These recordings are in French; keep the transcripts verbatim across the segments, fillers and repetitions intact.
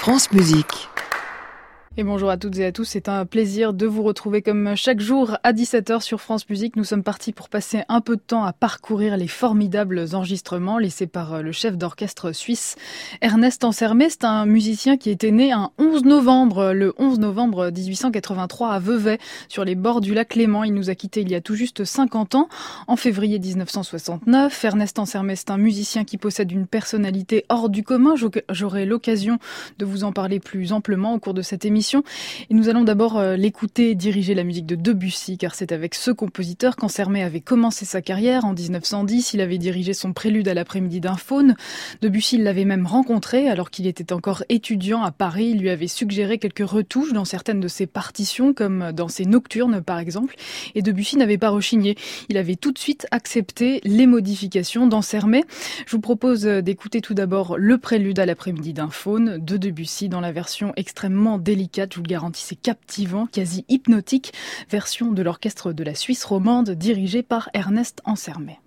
France Musique. Et bonjour à toutes et à tous, c'est un plaisir de vous retrouver comme chaque jour à dix-sept heures sur France Musique. Nous sommes partis pour passer un peu de temps à parcourir les formidables enregistrements laissés par le chef d'orchestre suisse Ernest Ansermet. C'est un musicien qui était né un onze novembre, le onze novembre dix-huit cent quatre-vingt-trois à Vevey, sur les bords du lac Léman. Il nous a quittés il y a tout juste cinquante ans, en février dix-neuf cent soixante-neuf. Ernest Ansermet, c'est un musicien qui possède une personnalité hors du commun. J'aurai l'occasion de vous en parler plus amplement au cours de cette émission. Et nous allons d'abord l'écouter diriger la musique de Debussy, car c'est avec ce compositeur qu'Ansermet avait commencé sa carrière en dix-neuf cent dix. Il avait dirigé son prélude à l'après-midi d'un faune. Debussy l'avait même rencontré alors qu'il était encore étudiant à Paris. Il lui avait suggéré quelques retouches dans certaines de ses partitions, comme dans ses nocturnes par exemple. Et Debussy n'avait pas rechigné. Il avait tout de suite accepté les modifications d'Ansermet. Je vous propose d'écouter tout d'abord le prélude à l'après-midi d'un faune de Debussy dans la version extrêmement délicate. Je vous le garantis, c'est captivant, quasi hypnotique, version de l'orchestre de la Suisse romande dirigé par Ernest Ansermet.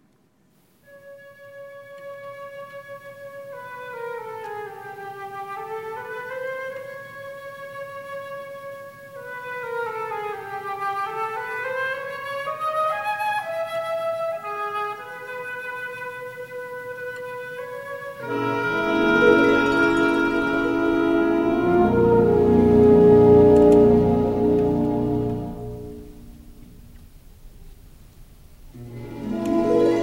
Thank you.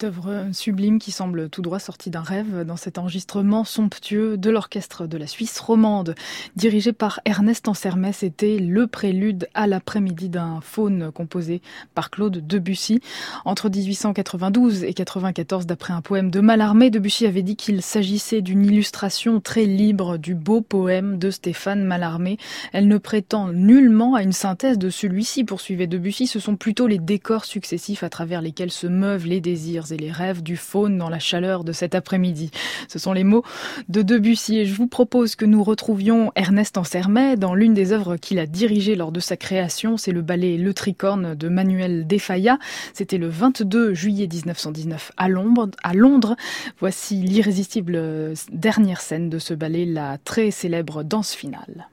œuvre sublime qui semble tout droit sortie d'un rêve dans cet enregistrement somptueux de l'orchestre de la Suisse romande. Dirigé par Ernest Ansermet, c'était le prélude à l'après-midi d'un faune composé par Claude Debussy. Entre dix-huit cent quatre-vingt-douze et quatre-vingt-quatorze, d'après un poème de Mallarmé, Debussy avait dit qu'il s'agissait d'une illustration très libre du beau poème de Stéphane Mallarmé. Elle ne prétend nullement à une synthèse de celui-ci, poursuivait Debussy, ce sont plutôt les décors successifs à travers lesquels se meuvent les désirs et les rêves du faune dans la chaleur de cet après-midi. Ce sont les mots de Debussy et je vous propose que nous retrouvions Ernest Ansermet dans l'une des œuvres qu'il a dirigées lors de sa création, c'est le ballet Le Tricorne de Manuel de Falla. C'était le vingt-deux juillet mille neuf cent dix-neuf à Londres. À Londres. Voici l'irrésistible dernière scène de ce ballet, la très célèbre danse finale.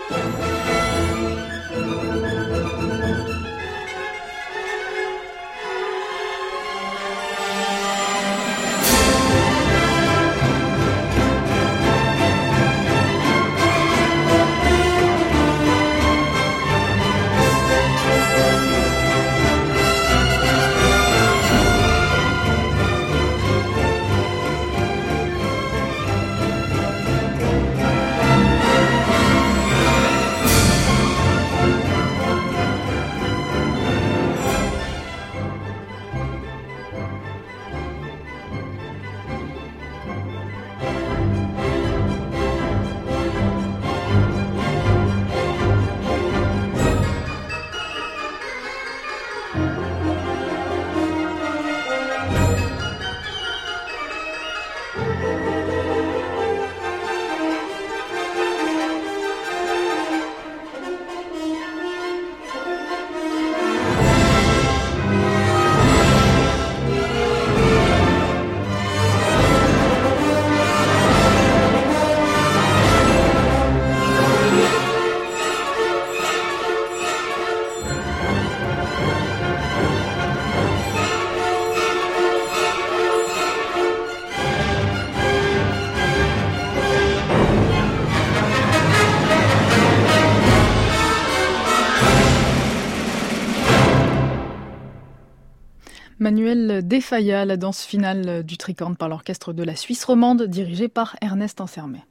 Manuel Defaya, la danse finale du tricorne par l'orchestre de la Suisse romande, dirigé par Ernest Ansermet.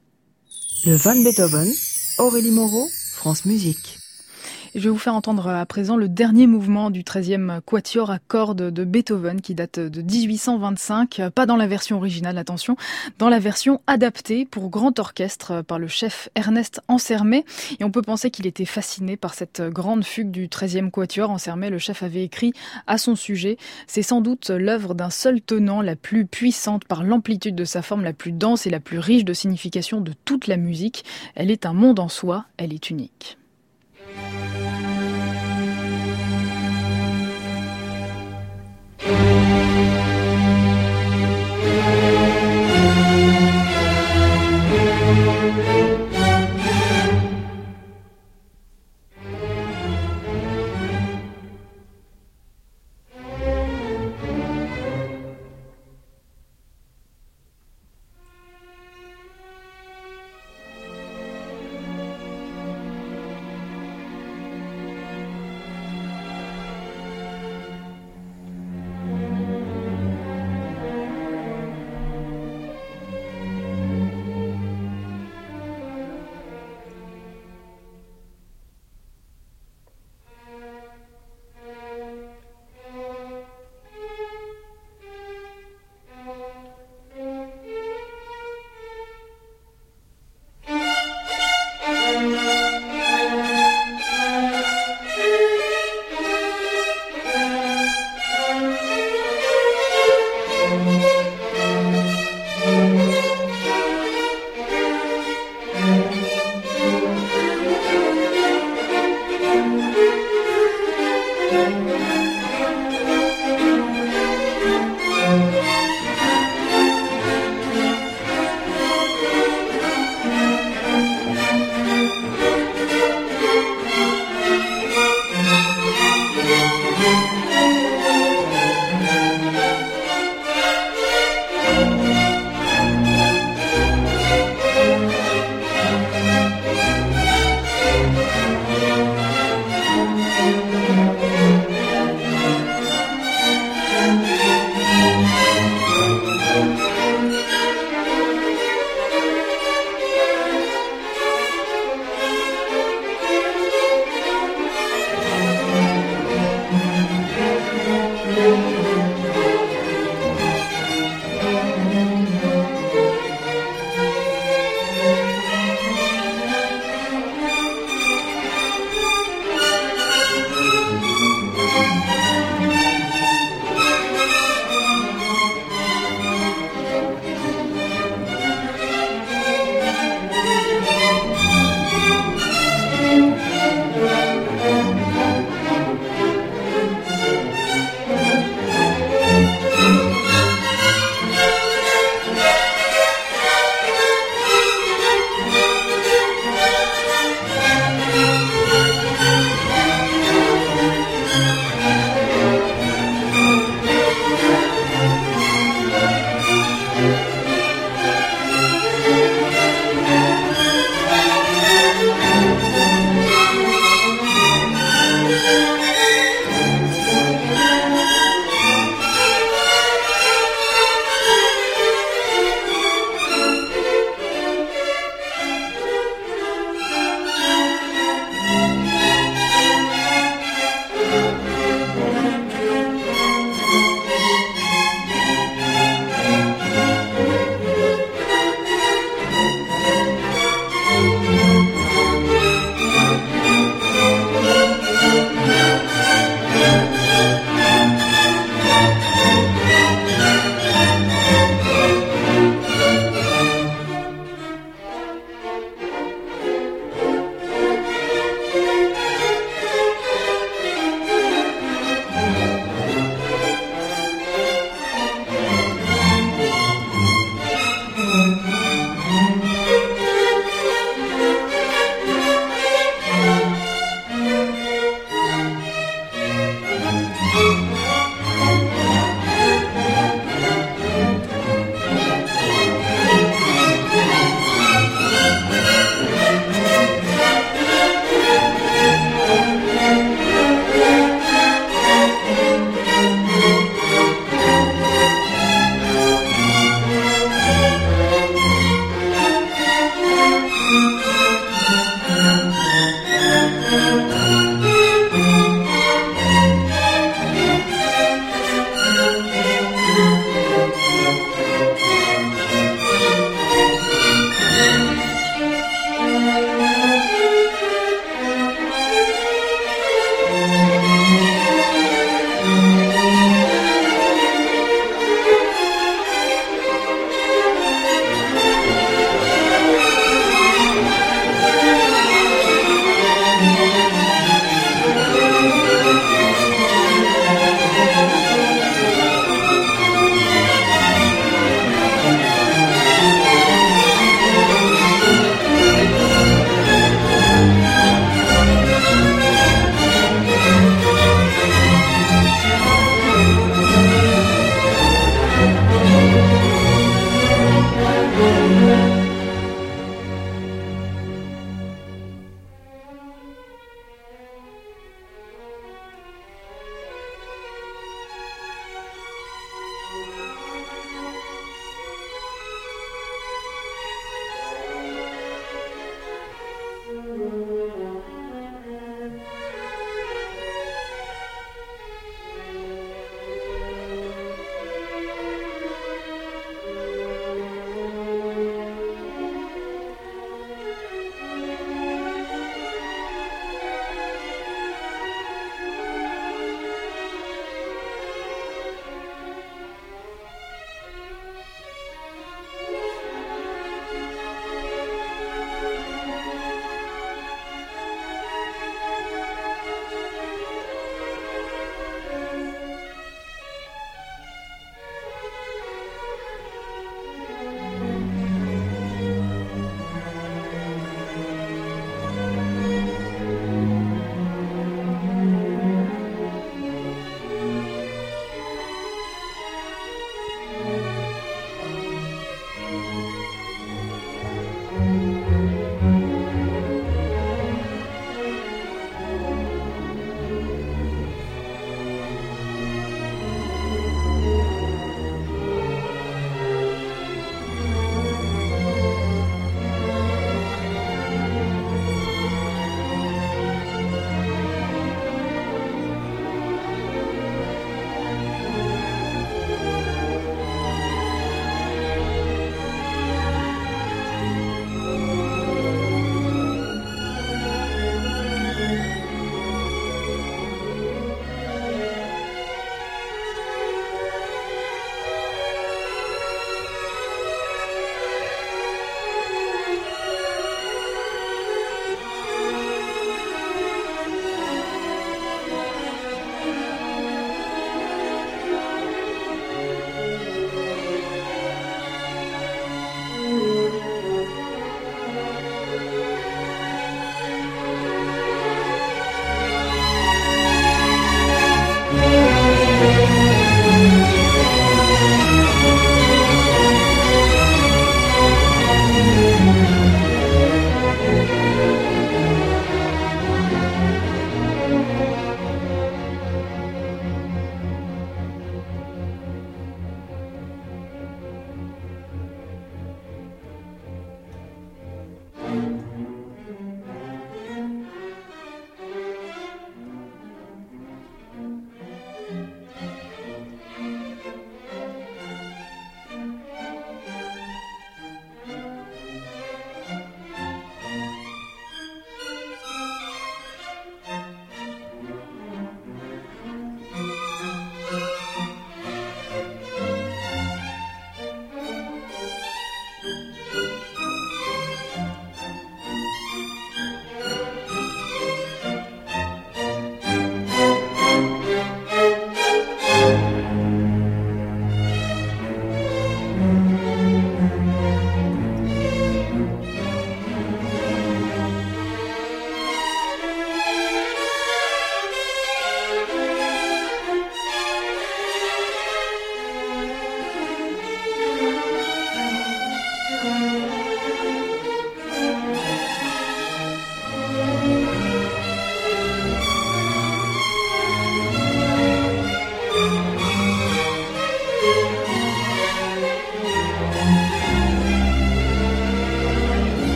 Le Von Beethoven, Aurélie Moreau, France Musique. Je vais vous faire entendre à présent le dernier mouvement du treizième quatuor à cordes de Beethoven qui date de dix-huit cent vingt-cinq, pas dans la version originale, attention, dans la version adaptée pour grand orchestre par le chef Ernest Ansermet. Et on peut penser qu'il était fasciné par cette grande fugue du treizième quatuor. Ansermet, le chef, avait écrit à son sujet: c'est sans doute l'œuvre d'un seul tenant, la plus puissante par l'amplitude de sa forme, la plus dense et la plus riche de signification de toute la musique. Elle est un monde en soi, elle est unique.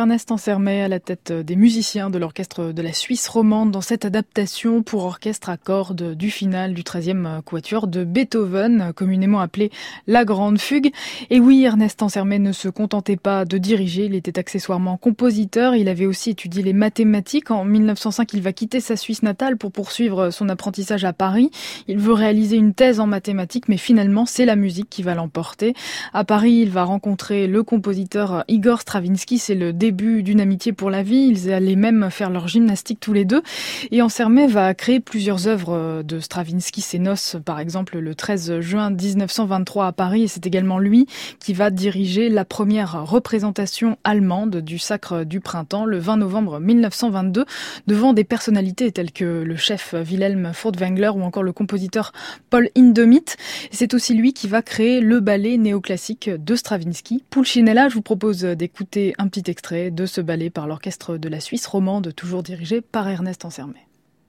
Ernest Ansermet à la tête des musiciens de l'orchestre de la Suisse romande dans cette adaptation pour orchestre à cordes du final du treizième quatuor de Beethoven, communément appelé la Grande Fugue. Et oui, Ernest Ansermet ne se contentait pas de diriger, il était accessoirement compositeur, il avait aussi étudié les mathématiques. En mille neuf cent cinq, il va quitter sa Suisse natale pour poursuivre son apprentissage à Paris. Il veut réaliser une thèse en mathématiques, mais finalement, c'est la musique qui va l'emporter. À Paris, il va rencontrer le compositeur Igor Stravinsky, c'est le début d'une amitié pour la vie, ils allaient même faire leur gymnastique tous les deux. Et Ansermet va créer plusieurs œuvres de Stravinsky, ses noces par exemple le treize juin dix-neuf cent vingt-trois à Paris, et c'est également lui qui va diriger la première représentation allemande du Sacre du Printemps le vingt novembre mille neuf cent vingt-deux devant des personnalités telles que le chef Wilhelm Furtwängler ou encore le compositeur Paul Hindemith. C'est aussi lui qui va créer le ballet néoclassique de Stravinsky, Pulcinella. Je vous propose d'écouter un petit extrait de ce ballet par l'orchestre de la Suisse romande, toujours dirigé par Ernest Ansermet.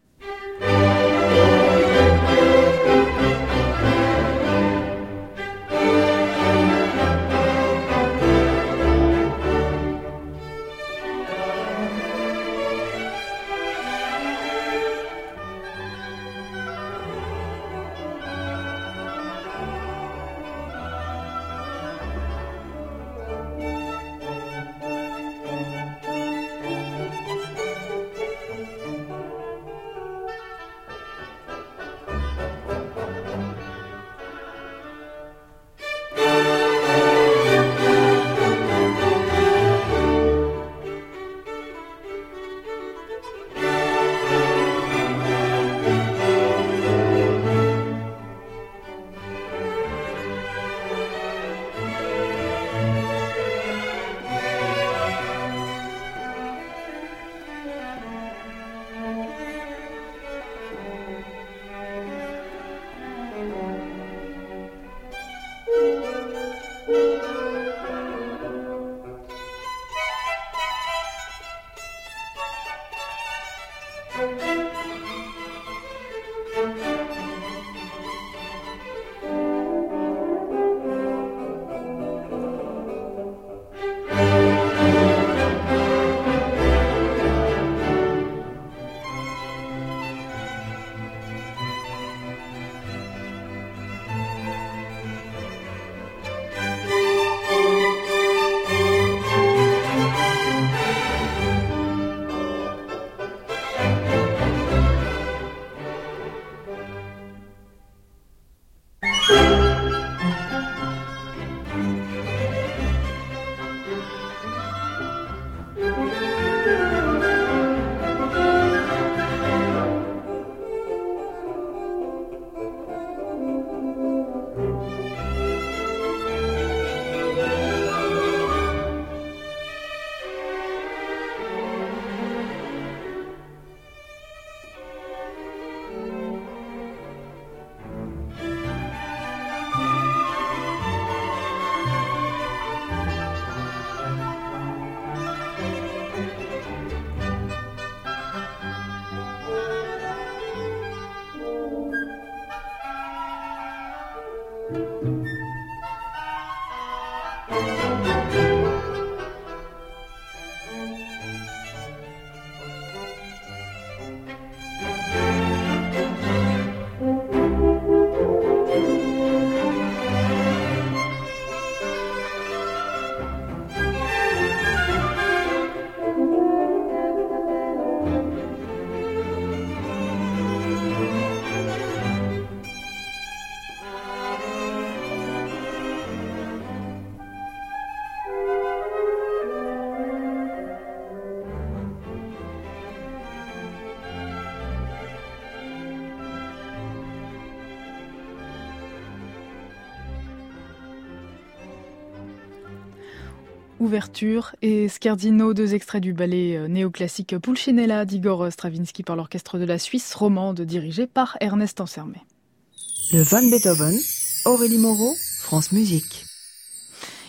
Ouverture et Scherzino, deux extraits du ballet néoclassique Pulcinella d'Igor Stravinsky par l'orchestre de la Suisse romande dirigé par Ernest Ansermet. Le Van Beethoven, Aurélie Moreau, France Musique.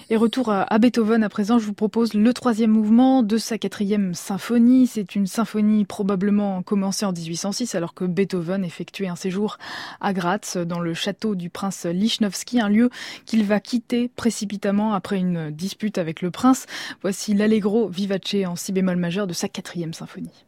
Et retour à Beethoven, à présent, je vous propose le troisième mouvement de sa quatrième symphonie. C'est une symphonie probablement commencée en dix-huit cent six, alors que Beethoven effectuait un séjour à Graz, dans le château du prince Lichnowsky, un lieu qu'il va quitter précipitamment après une dispute avec le prince. Voici l'Allegro vivace en si bémol majeur de sa quatrième symphonie.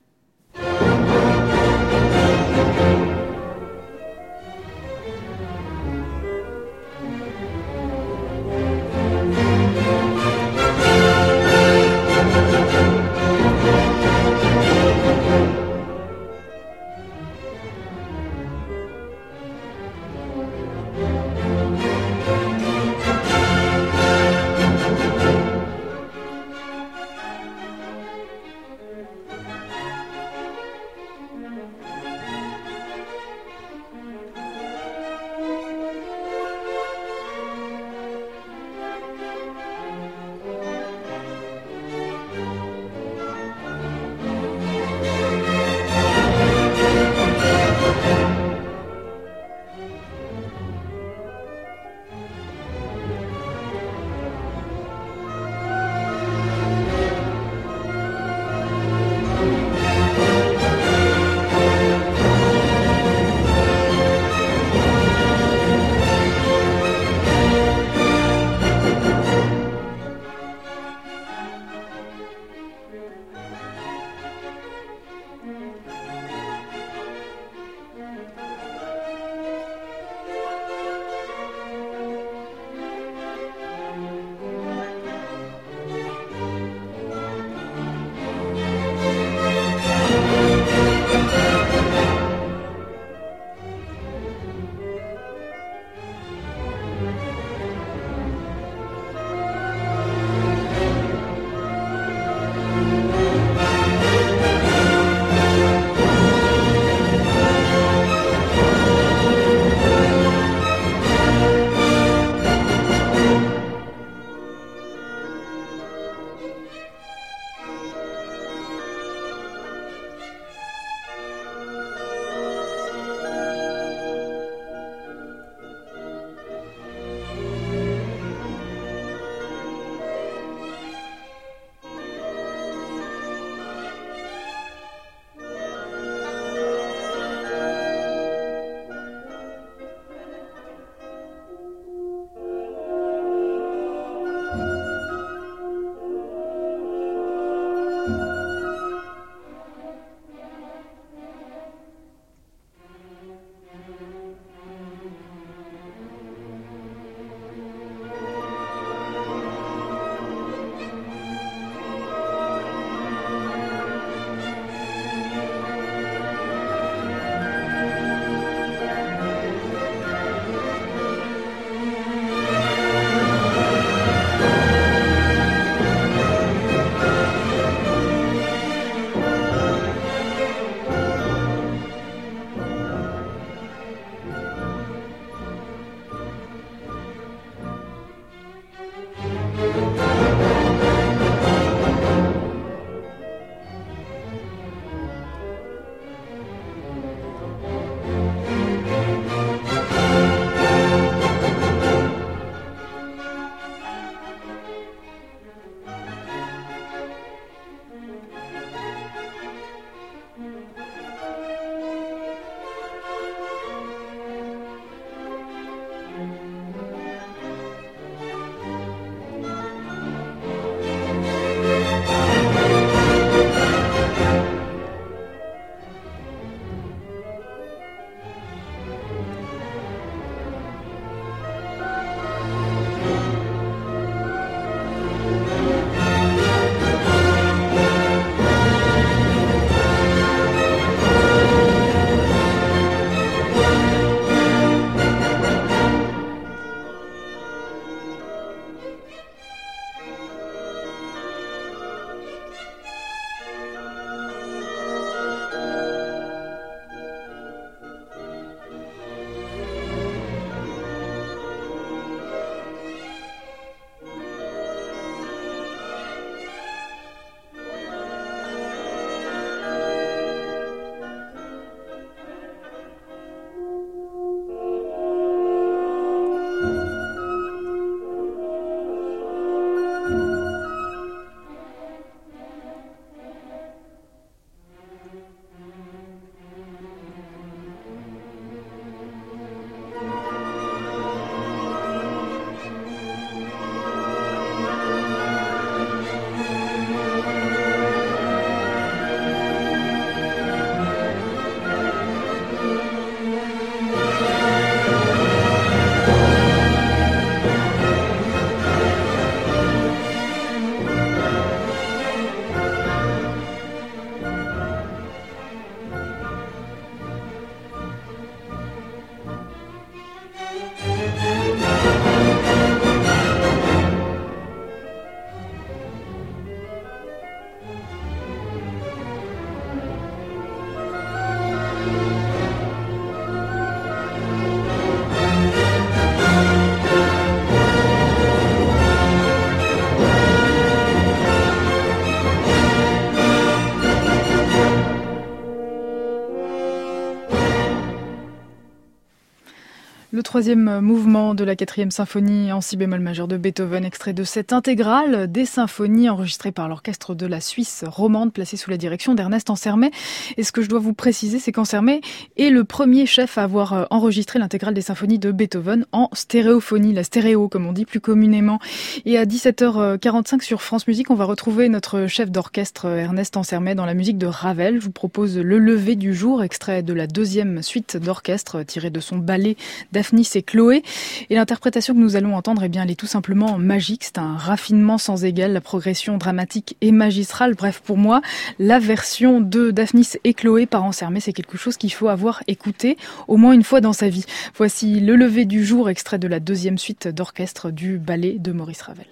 troisième mouvement de la quatrième symphonie en si bémol majeur de Beethoven, extrait de cette intégrale des symphonies enregistrées par l'orchestre de la Suisse romande, placé sous la direction d'Ernest Ansermet. Et ce que je dois vous préciser, c'est qu'Ansermet est le premier chef à avoir enregistré l'intégrale des symphonies de Beethoven en stéréophonie, la stéréo comme on dit plus communément. Et à dix-sept heures quarante-cinq sur France Musique, on va retrouver notre chef d'orchestre Ernest Ansermet dans la musique de Ravel. Je vous propose Le lever du jour, extrait de la deuxième suite d'orchestre tiré de son ballet Daphnis et Chloé. Et l'interprétation que nous allons entendre, eh bien, elle est tout simplement magique. C'est un raffinement sans égal, la progression dramatique et magistrale. Bref, pour moi, la version de Daphnis et Chloé par Ansermet, c'est quelque chose qu'il faut avoir écouté au moins une fois dans sa vie. Voici Le lever du jour, extrait de la deuxième suite d'orchestre du ballet de Maurice Ravel.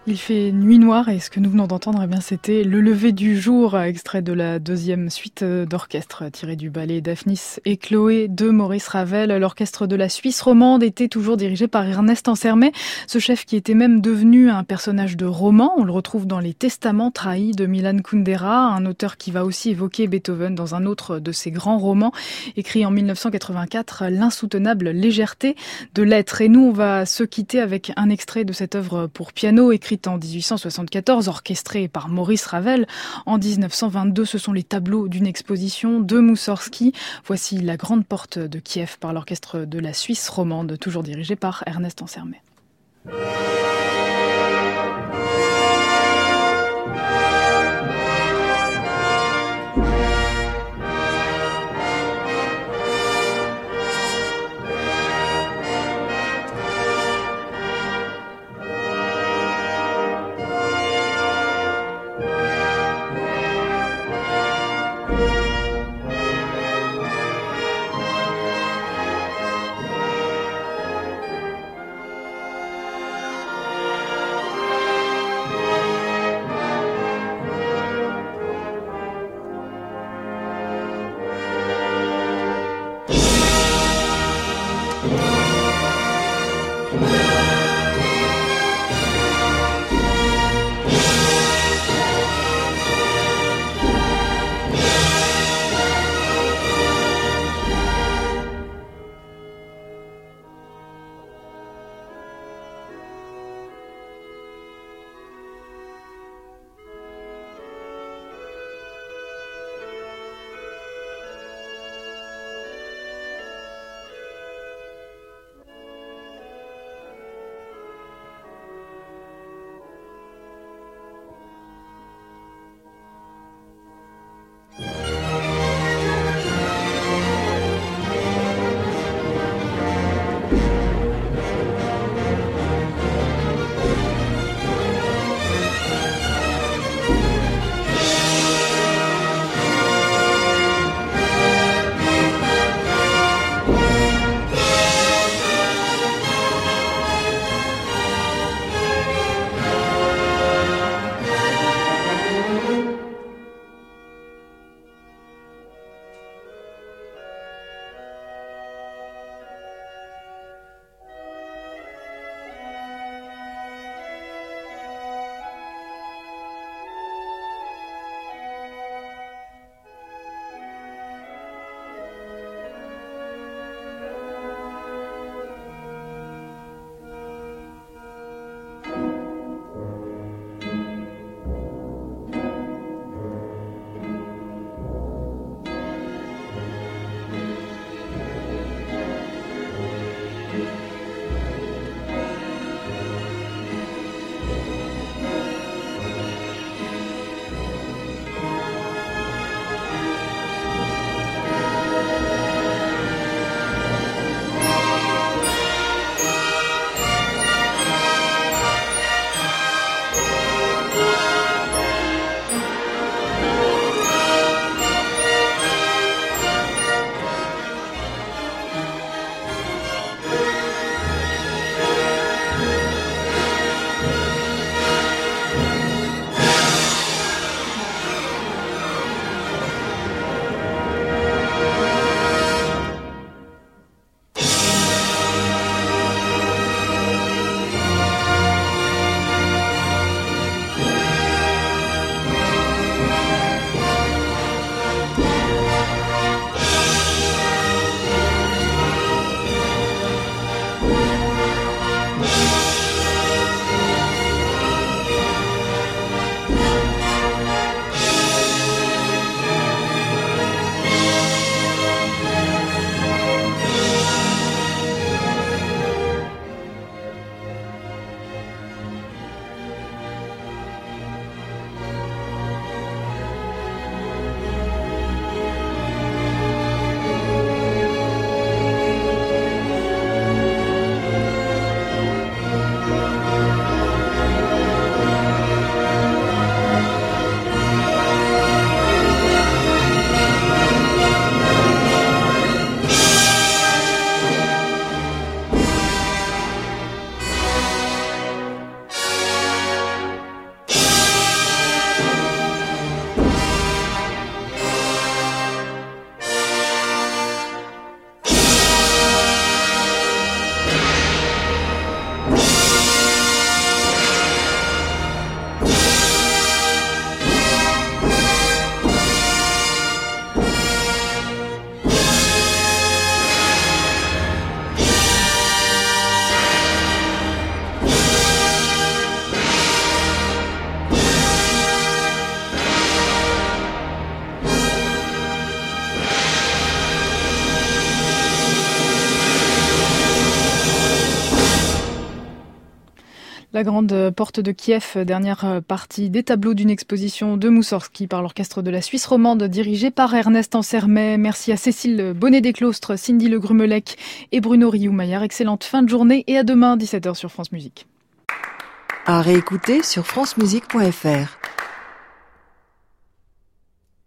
Il fait nuit noire et ce que nous venons d'entendre, eh bien, c'était Le lever du jour, extrait de la deuxième suite d'orchestre tiré du ballet Daphnis et Chloé de Maurice Ravel. L'orchestre de la Suisse romande était toujours dirigé par Ernest Ansermet, ce chef qui était même devenu un personnage de roman. On le retrouve dans Les Testaments trahis de Milan Kundera, un auteur qui va aussi évoquer Beethoven dans un autre de ses grands romans, écrit en mille neuf cent quatre-vingt-quatre, L'insoutenable légèreté de l'être. Et nous, on va se quitter avec un extrait de cette œuvre pour piano, écrite en dix-huit cent soixante-quatorze, orchestrée par Maurice Ravel. En dix-neuf cent vingt-deux, ce sont les tableaux d'une exposition de Moussorgsky. Voici La Grande Porte de Kiev par l'orchestre de la Suisse romande, toujours dirigé par Ernest Ansermet. La grande porte de Kiev, dernière partie des tableaux d'une exposition de Moussorgsky par l'orchestre de la Suisse romande dirigé par Ernest Ansermet. Merci à Cécile Bonnet-Desclostres, Cindy Le Grumelec et Bruno Rioux-Maillard. Excellente fin de journée et à demain dix-sept heures sur France Musique. À réécouter sur francemusique point f r.